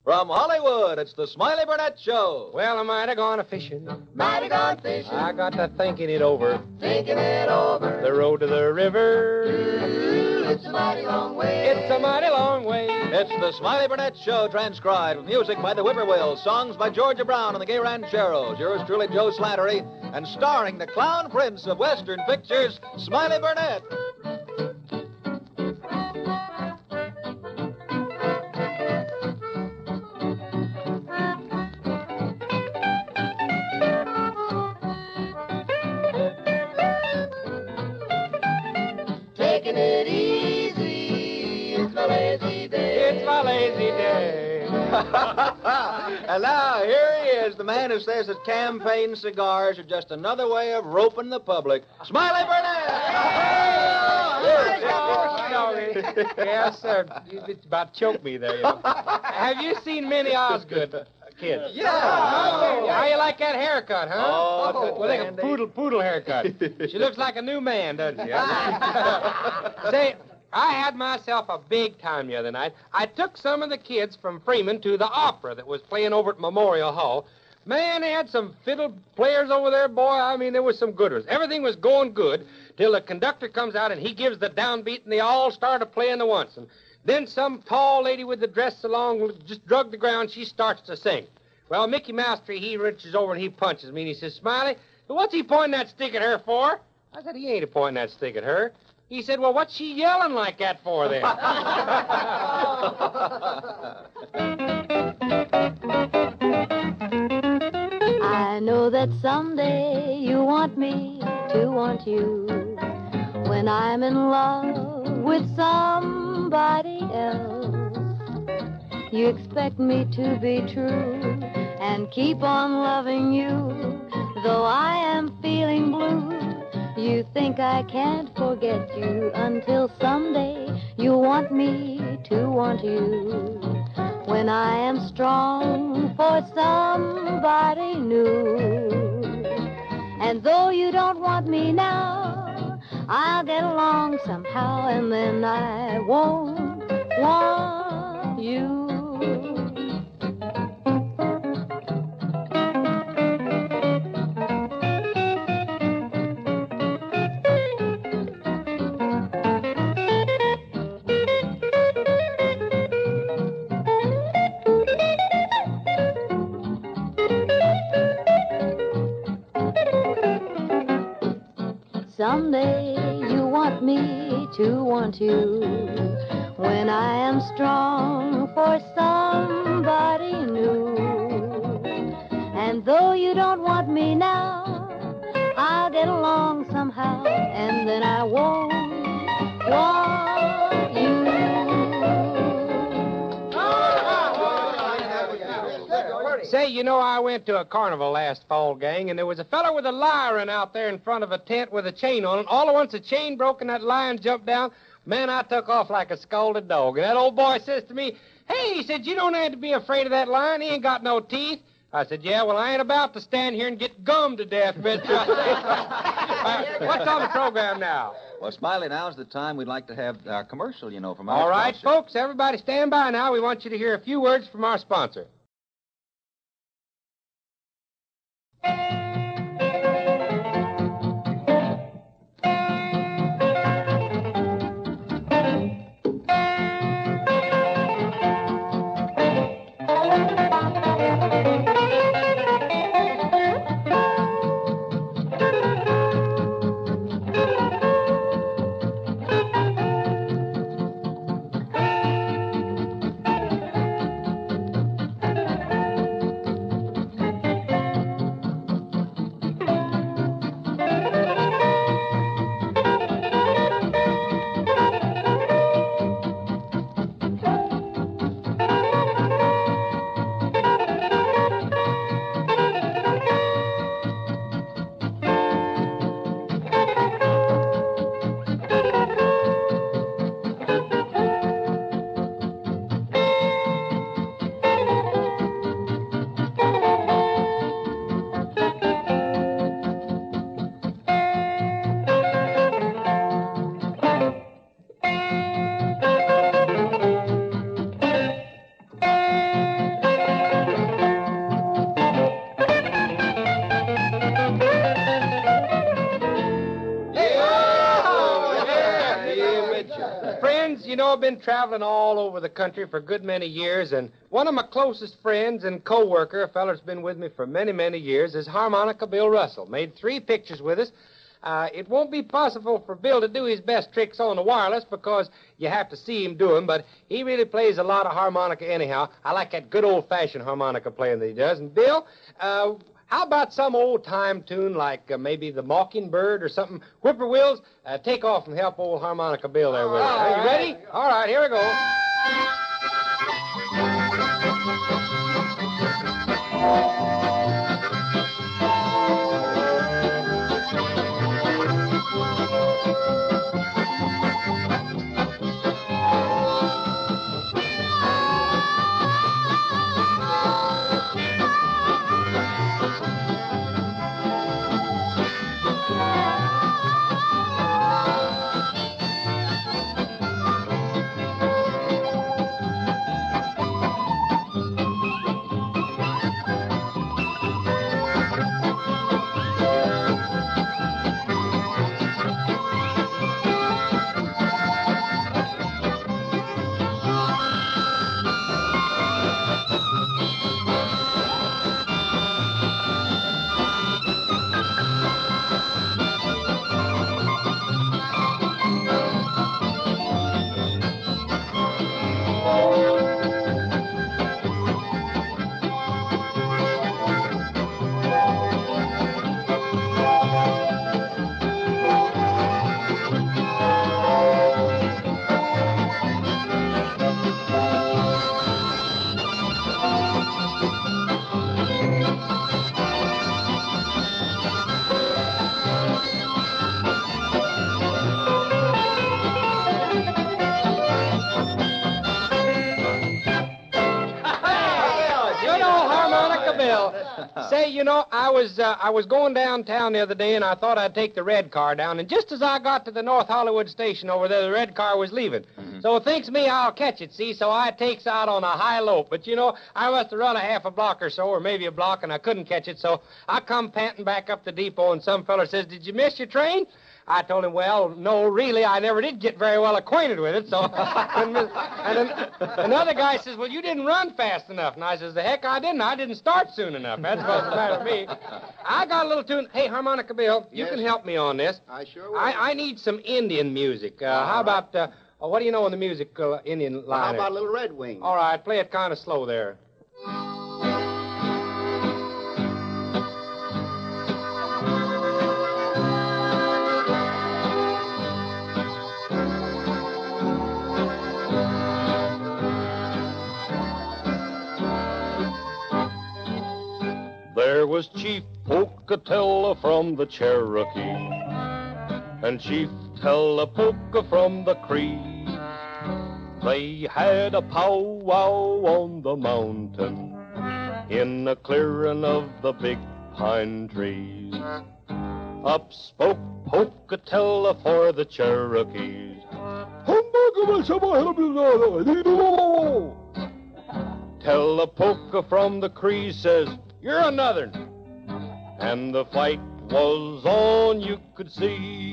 From Hollywood, it's the Smiley Burnett Show. Well, I might have gone a-fishing. Mighty gone fishing. I got to thinking it over. Thinking it over. The road to the river. Ooh, it's a mighty long way. It's a mighty long way. It's the Smiley Burnett Show, transcribed with music by the Whippoorwills, songs by Georgia Brown and the Gay Rancheros, yours truly, Joe Slattery, and starring the clown prince of Western pictures, Smiley Burnett. Taking it easy, it's my lazy day. It's my lazy day. And now, here he is, the man who says that campaign cigars are just another way of roping the public, Smiley Burnett! Yes, sir. You about choked me there. You know. Have you seen Minnie Osgood, kids? Yeah. How you like that haircut, huh? Oh, well, like a dandy. poodle haircut. She looks like a new man, doesn't she? Say, I had myself a big time the other night. I took some of the kids from Freeman to the opera that was playing over at Memorial Hall. Man, they had some fiddle players over there, boy. I mean, there was some good ones. Everything was going good till the conductor comes out and he gives the downbeat and they all started playing at once. And then some tall lady with the dress along just drug the ground. She starts to sing. Well, Mickey Mouse Tree, he reaches over and he punches me and he says, Smiley, what's he pointing that stick at her for? I said, he ain't pointing that stick at her. He said, well, what's she yelling like that for then? I know that someday you want me to want you. When I'm in love with somebody else, you expect me to be true and keep on loving you. Though I am feeling blue, you think I can't forget you until someday you want me to want you. When I am strong for somebody new. And though you don't want me now, I'll get along somehow, and then I won't want you. Someday you want me to want you. When I am strong for somebody new. And though you don't want me now, I'll get along somehow, and then I won't want you. Say, you know, I went to a carnival last fall, gang, and there was a fellow with a lion out there in front of a tent with a chain on it. All at once, the chain broke and that lion jumped down. Man, I took off like a scalded dog. And that old boy says to me, hey, he said, you don't have to be afraid of that lion. He ain't got no teeth. I said, yeah, well, I ain't about to stand here and get gummed to death, mister. What's on the program now? Well, Smiley, now's the time we'd like to have our commercial, you know, from our All right, sponsor. folks, everybody stand by now. We want you to hear a few words from our sponsor. you know, I've been traveling all over the country for a good many years, and one of my closest friends and co-worker, a feller that's been with me for many, many years, is Harmonica Bill Russell. Made 3 pictures with us. It won't be possible for Bill to do his best tricks on the wireless because you have to see him do them, but he really plays a lot of harmonica anyhow. I like that good old-fashioned harmonica playing that he does. And, Bill, how about some old-time tune like maybe The Mockingbird or something? Whippoorwills, take off and help old Harmonica Bill there with us. Are you ready? All right, here we go. Say, you know, I was going downtown the other day, and I thought I'd take the red car down. And just as I got to the North Hollywood station over there, the red car was leaving. Mm-hmm. So thinks me I'll catch it, see? So I takes out on a high lope. But, you know, I must have run a half a block or so, or maybe a block, and I couldn't catch it. So I come panting back up the depot, and some fella says, "Did you miss your train?" I told him, well, no, really, I never did get very well acquainted with it, so I couldn't miss. And then another guy says, well, you didn't run fast enough. And I says, the heck I didn't. I didn't start soon enough. That's what's the matter with me. I got a little tune. Hey, Harmonica Bill, you can help me on this. I sure will. I need some Indian music. How about, what do you know in the music Indian line? How about a little Red Wing? All right, play it kind of slow there. There was Chief Pocatello from the Cherokee and Chief Tellapoka from the Cree. They had a powwow on the mountain in a clearing of the big pine trees. Up spoke Pocatello for the Cherokees. Tellapoka from the Cree says, "You're a Northern." And the fight was on, you could see.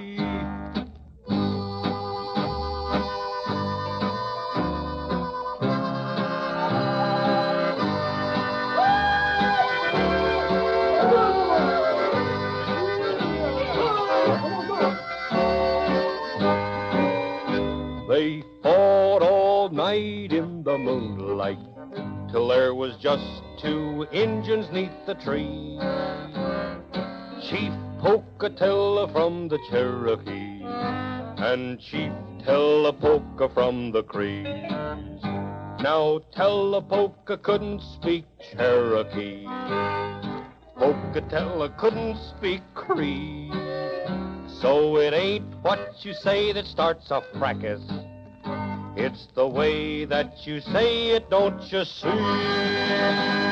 They fought all night in the moonlight till there was just 2 Injuns 'neath the tree. Chief Pocatello from the Cherokee and Chief Tellapoka from the Crees. Now Tellapoka couldn't speak Cherokee, Pocatello couldn't speak Cree. So it ain't what you say that starts a fracas, it's the way that you say it, don't you see?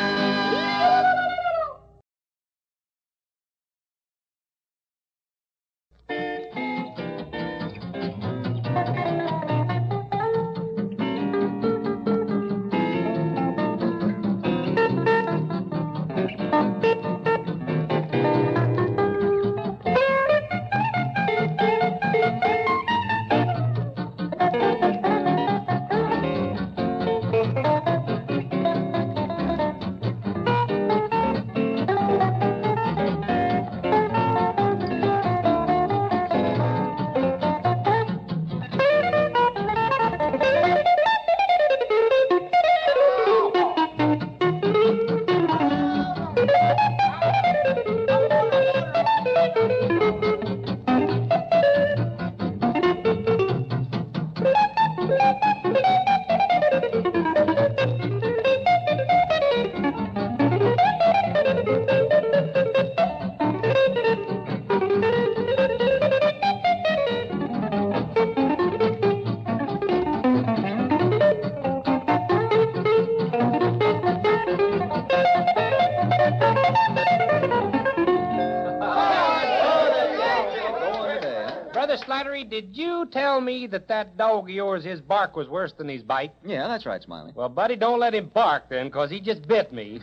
Slattery, did you tell me that dog of yours, his bark was worse than his bite? Yeah, that's right, Smiley. Well, buddy, don't let him bark then, 'cause he just bit me.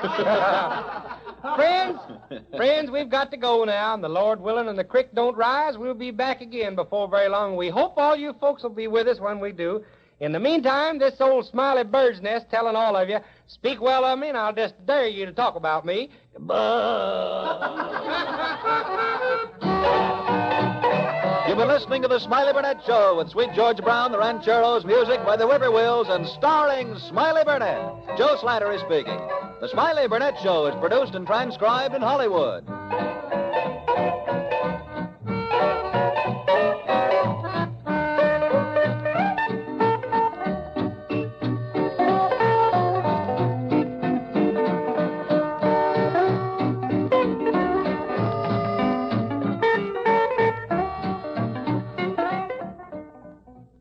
Friends, we've got to go now, and the Lord willing and the creek don't rise, we'll be back again before very long. We hope all you folks will be with us when we do. In the meantime, this old Smiley Bird's Nest telling all of you, speak well of me, and I'll just dare you to talk about me. You've been listening to the Smiley Burnett Show with Sweet George Brown, the Rancheros, music by the Whippoorwills, and starring Smiley Burnett. Joe Slattery speaking. The Smiley Burnett Show is produced and transcribed in Hollywood.